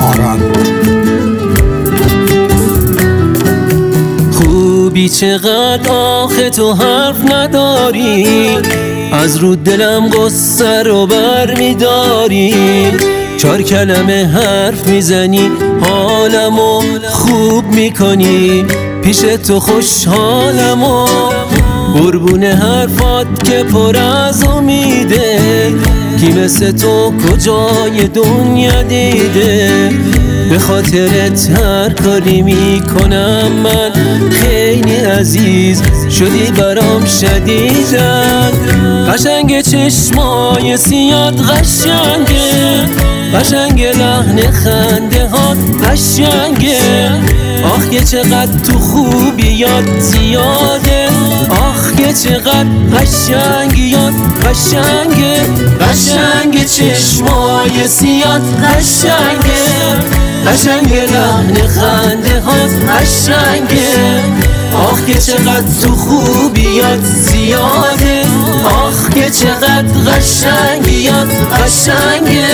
آران. خوبی چقدر آخه تو حرف نداری، از رو دلم قصه رو بر میداری. 4 کلمه حرف میزنی حالمو خوب میکنی، پیش تو خوشحالمو. قربون حرفات که پر از امیده، کی مثل تو کجای دنیا دیده. به خاطرت هر کاری میکنم من، خیلی عزیز شدی برام شدیدن. قشنگ چشمای سیاد قشنگه، قشنگ لحن خنده ها قشنگه. آخ که چقدر تو خوبی یاد زیاده، آخ که چقدر قشنگی یاد قشنگه. قشنگ چشمای سیاد قشنگه، قشنگ لحن خنده ها قشنگه. آخ که چقدر تو خوبی یاد زیاده، آخ که چقدر قشنگی یاد قشنگه.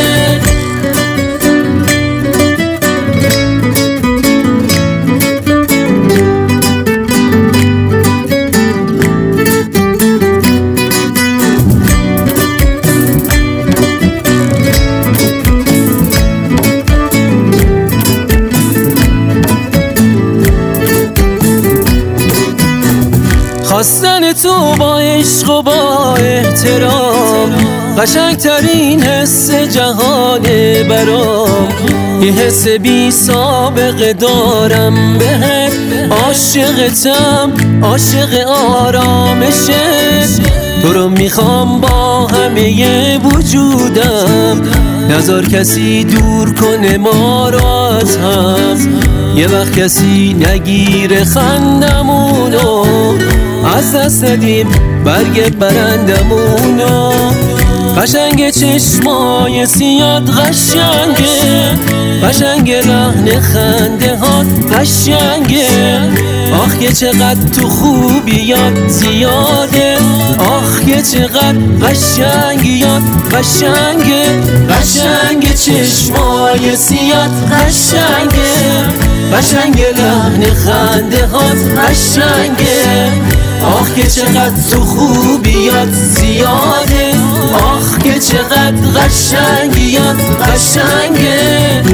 خواستن تو با عشق و با احترام، قشنگترین حس جهانه برام. یه حس بی سابقه دارم بهت، عاشقتم عاشق آرامشت. تو رو میخوام با همه وجودم، نذار کسی دور کنه ما رو از هم. یه وقت کسی نگیره خندمونو، از دست ندیم برگ برندمونو. قشنگ چشمای سیاد قشنگه، قشنگ لحن خنده ها قشنگه. آخ که چقدر تو خوبی یاد زیاده، آخ که چقدر قشنگی یاد قشنگه. قشنگ چشمای سیاد قشنگه، قشنگ لحن خنده ها قشنگه. آخ که چقدر تو خوبی یاد زیاده، آخ که چقدر قشنگی یاد قشنگه.